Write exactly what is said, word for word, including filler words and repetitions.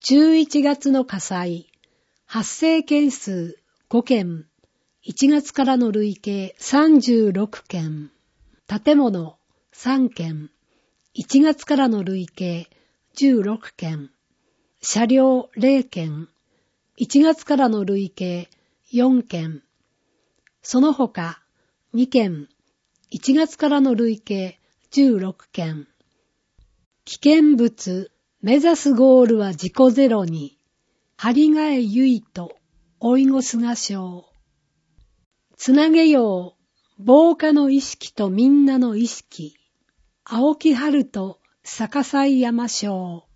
じゅういちがつの火災、発生件数ごけん、いちがつからの累計さんじゅうろっけん、建物さんけん、いちがつからの累計じゅうろっけん、車両ゼロけん、いちがつからの累計よんけん、その他にけん、いちがつからの累計じゅうろっけん。危険物、目指すゴールは事故ゼロに、張替えゆいと、おいご菅賞。つなげよう、防火の意識とみんなの意識。青木春と逆さ山椒。